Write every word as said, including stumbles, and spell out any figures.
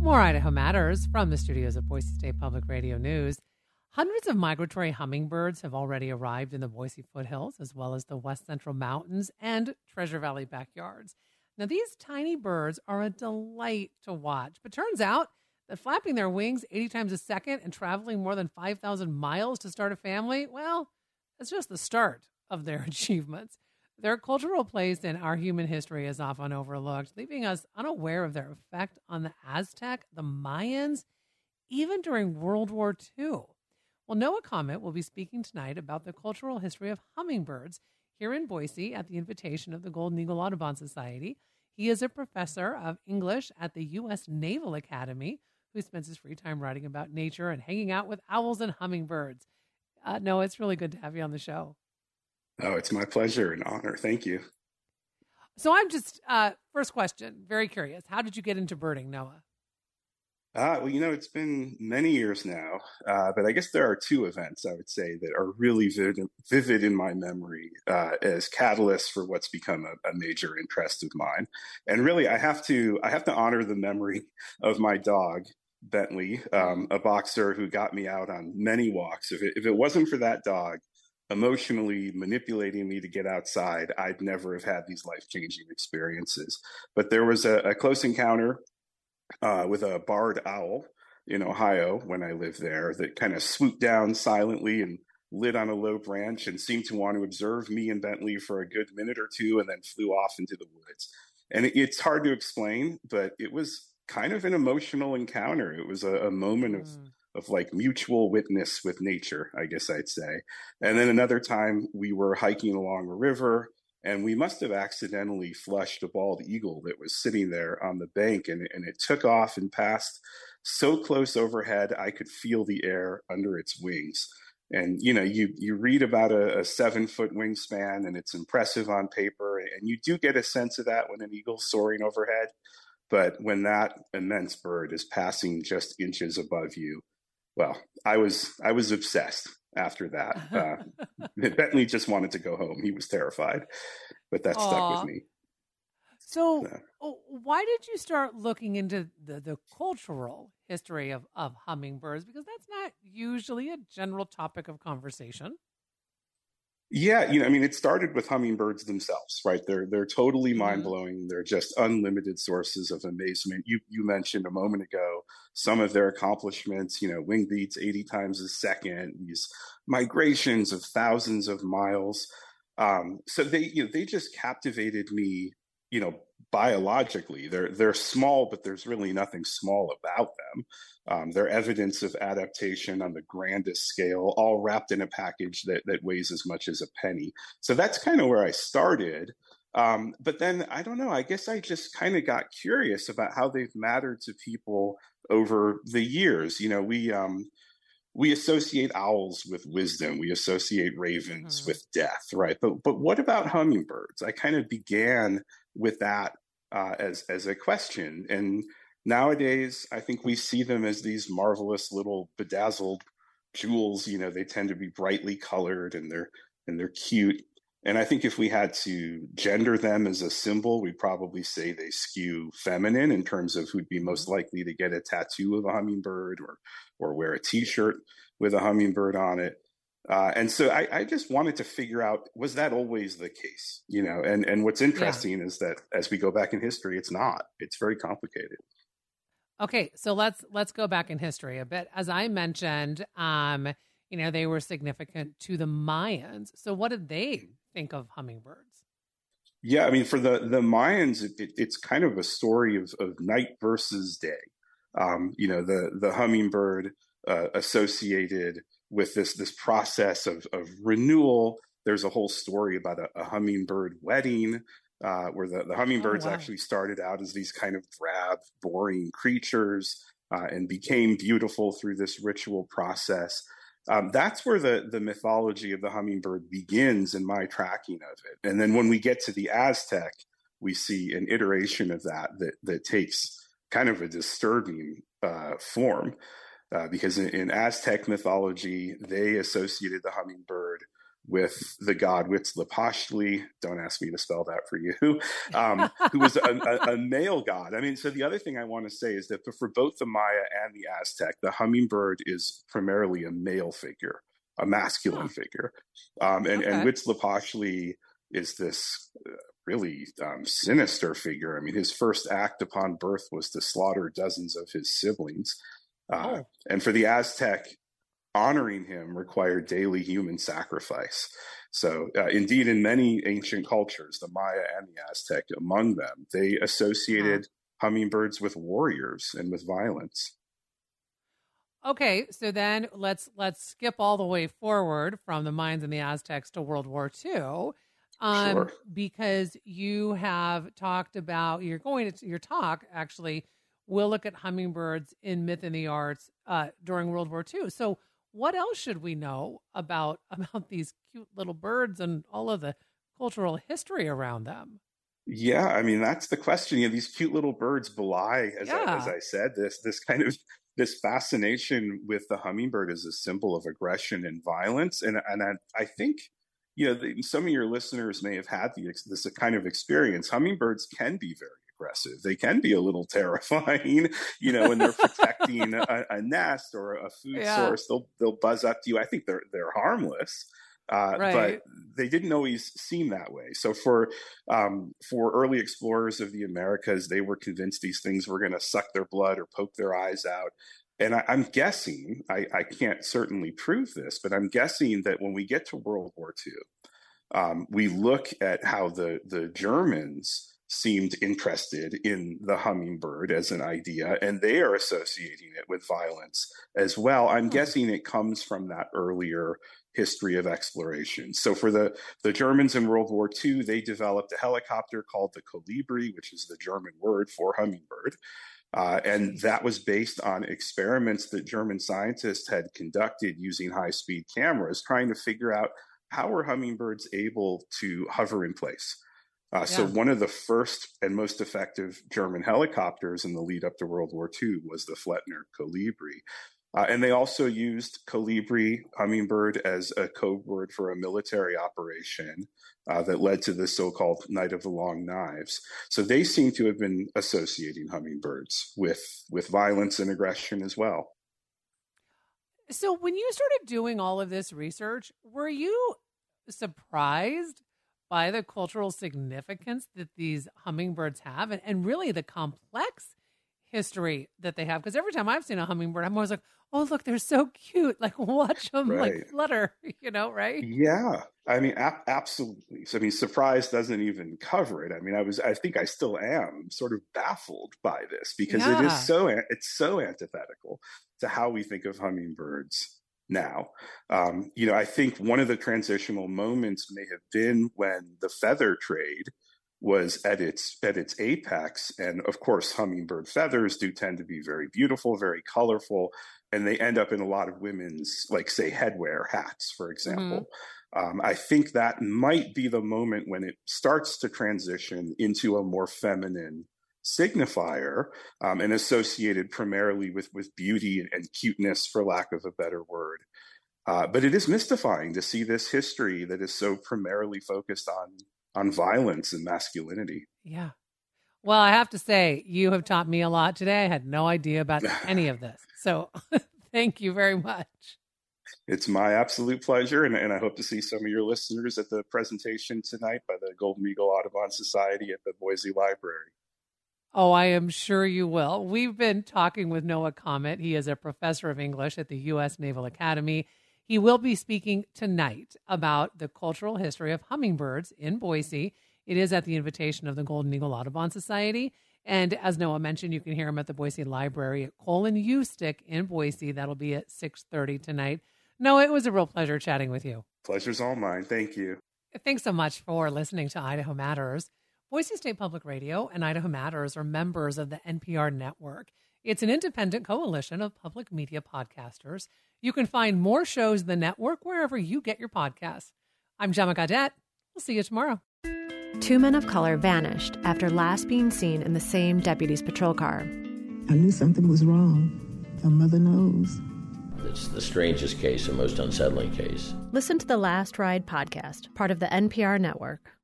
More Idaho Matters from the studios of Boise State Public Radio News. Hundreds of migratory hummingbirds have already arrived in the Boise foothills, as well as the West Central Mountains and Treasure Valley backyards. Now, these tiny birds are a delight to watch, but turns out that flapping their wings eighty times a second and traveling more than five thousand miles to start a family, well, that's just the start of their achievements. Their cultural place in our human history is often overlooked, leaving us unaware of their effect on the Aztec, the Mayans, even during World War Two. Well, Noah Comet will be speaking tonight about the cultural history of hummingbirds here in Boise at the invitation of the Golden Eagle Audubon Society. He is a professor of English at the U S Naval Academy who spends his free time writing about nature and hanging out with owls and hummingbirds. Uh, Noah, it's really good to have you on the show. Oh, it's my pleasure and honor. Thank you. So I'm just, uh, first question, very curious. How did you get into birding, Noah? Uh, well, you know, it's been many years now, uh, but I guess there are two events, I would say, that are really vivid, vivid in my memory uh, as catalysts for what's become a, a major interest of mine. And really, I have to I have to honor the memory of my dog, Bentley, um, a boxer who got me out on many walks. If it, if it wasn't for that dog emotionally manipulating me to get outside, I'd never have had these life-changing experiences. But there was a, a close encounter uh, with a barred owl in Ohio when I lived there that kind of swooped down silently and lit on a low branch and seemed to want to observe me and Bentley for a good minute or two and then flew off into the woods. And it, it's hard to explain, but it was kind of an emotional encounter. It was a, a moment mm. of of like mutual witness with nature, I guess I'd say. And then another time we were hiking along a river and we must have accidentally flushed a bald eagle that was sitting there on the bank, and, and it took off and passed so close overhead I could feel the air under its wings. And, you know, you, you read about a, a seven foot wingspan and it's impressive on paper, and you do get a sense of that when an eagle's soaring overhead. But when that immense bird is passing just inches above you, well, I was I was obsessed after that. Uh, Bentley just wanted to go home. He was terrified, but that Aww. stuck with me. So uh, why did you start looking into the, the cultural history of, of hummingbirds? Because that's not usually a general topic of conversation. Yeah, you know, I mean, it started with hummingbirds themselves, right? They're they're totally mm-hmm. mind-blowing. They're just unlimited sources of amazement. You you mentioned a moment ago some of their accomplishments, you know, wing beats eighty times a second, these migrations of thousands of miles. Um, so they, you know, they just captivated me, you know, biologically. They're they're small, but there's really nothing small about them. Um, they're evidence of adaptation on the grandest scale, all wrapped in a package that, that weighs as much as a penny. So that's kind of where I started. Um, but then, I don't know, I guess I just kind of got curious about how they've mattered to people over the years. You know, we um, we associate owls with wisdom. We associate ravens mm-hmm. with death, right? But but what about hummingbirds? I kind of began with that uh, as as a question. And nowadays, I think we see them as these marvelous little bedazzled jewels. You know, they tend to be brightly colored and they're and they're cute. And I think if we had to gender them as a symbol, we'd probably say they skew feminine in terms of who'd be most likely to get a tattoo of a hummingbird or or wear a T-shirt with a hummingbird on it. Uh, and so I, I just wanted to figure out, was that always the case? You know, and, and what's interesting yeah. is that as we go back in history, it's not. It's very complicated. Okay, so let's let's go back in history a bit. As I mentioned, um, you know, they were significant to the Mayans. So what did they think of hummingbirds? Yeah, I mean, for the, the Mayans, it, it, it's kind of a story of, of night versus day. Um, you know, the, the hummingbird uh, associated with this this process of, of renewal. There's a whole story about a, a hummingbird wedding uh, where the, the hummingbirds oh, wow. actually started out as these kind of drab, boring creatures uh, and became beautiful through this ritual process. Um, that's where the, the mythology of the hummingbird begins in my tracking of it. And then when we get to the Aztec, we see an iteration of that that, that takes kind of a disturbing uh, form. Uh, because in, in Aztec mythology, they associated the hummingbird with the god Huitzilopochtli. Don't ask me to spell that for you. Um, who was a, a, a male god. I mean, so the other thing I want to say is that for both the Maya and the Aztec, the hummingbird is primarily a male figure, a masculine huh. figure. Um, and, okay. and Huitzilopochtli is this uh, really um, sinister figure. I mean, his first act upon birth was to slaughter dozens of his siblings. Uh, oh. And for the Aztec, honoring him required daily human sacrifice. So uh, indeed, in many ancient cultures, the Maya and the Aztec, among them, they associated huh. hummingbirds with warriors and with violence. Okay, so then let's let's skip all the way forward from the Mayans and the Aztecs to World War Two. Um, sure. Because you have talked about, you're going to, your talk actually will look at hummingbirds in myth and the arts uh, during World War Two. So what else should we know about, about these cute little birds and all of the cultural history around them? Yeah, I mean, that's the question. You know, these cute little birds belie, as, yeah. I, as I said, this this kind of this fascination with the hummingbird as a symbol of aggression and violence. And, and I, I think, you know, the, some of your listeners may have had the, this kind of experience. Hummingbirds can be very aggressive. They can be a little terrifying, you know, when they're protecting a, a nest or a food yeah. source. They'll they'll buzz up to you. I think they're they're harmless, uh, right. but they didn't always seem that way. So for um, for early explorers of the Americas, they were convinced these things were going to suck their blood or poke their eyes out. And I, I'm guessing, I, I can't certainly prove this, but I'm guessing that when we get to World War Two, um, we look at how the the Germans seemed interested in the hummingbird as an idea, and they are associating it with violence as well. I'm hmm. guessing it comes from that earlier history of exploration. So for the, the Germans in World War Two, they developed a helicopter called the Kolibri, which is the German word for hummingbird. Uh, and that was based on experiments that German scientists had conducted using high-speed cameras, trying to figure out how were hummingbirds able to hover in place. Uh, yeah. So one of the first and most effective German helicopters in the lead up to World War Two was the Flettner Kolibri. Uh, and they also used Kolibri, hummingbird, as a code word for a military operation uh, that led to the so-called Night of the Long Knives. So they seem to have been associating hummingbirds with, with violence and aggression as well. So when you started doing all of this research, were you surprised by the cultural significance that these hummingbirds have and, and really the complex history that they have? Because every time I've seen a hummingbird, I'm always like, oh, look, they're so cute. Like, watch them right. like flutter, you know, right? Yeah. I mean, a- absolutely. So, I mean, surprise doesn't even cover it. I mean, I was, I think I still am sort of baffled by this because yeah. it is so, it's so antithetical to how we think of hummingbirds now. Um, you know, I think one of the transitional moments may have been when the feather trade was at its at its apex. And of course, hummingbird feathers do tend to be very beautiful, very colorful, and they end up in a lot of women's, like, say, headwear, hats, for example. Mm-hmm. Um, I think that might be the moment when it starts to transition into a more feminine signifier um, and associated primarily with, with beauty and, and cuteness, for lack of a better word. Uh, but it is mystifying to see this history that is so primarily focused on on violence and masculinity. Yeah. Well, I have to say, you have taught me a lot today. I had no idea about any of this. So thank you very much. It's my absolute pleasure. And, and I hope to see some of your listeners at the presentation tonight by the Golden Eagle Audubon Society at the Boise Library. Oh, I am sure you will. We've been talking with Noah Comet. He is a professor of English at the U S Naval Academy. He will be speaking tonight about the cultural history of hummingbirds in Boise. It is at the invitation of the Golden Eagle Audubon Society. And as Noah mentioned, you can hear him at the Boise Library at Colin Ustick in Boise. That'll be at six thirty tonight. Noah, it was a real pleasure chatting with you. Pleasure's all mine. Thank you. Thanks so much for listening to Idaho Matters. Boise State Public Radio and Idaho Matters are members of the N P R network. It's an independent coalition of public media podcasters. You can find more shows in the network wherever you get your podcasts. I'm Gemma Gaudette. We'll see you tomorrow. Two men of color vanished after last being seen in the same deputy's patrol car. I knew something was wrong. A mother knows. It's the strangest case and most unsettling case. Listen to the Last Ride podcast, part of the N P R network.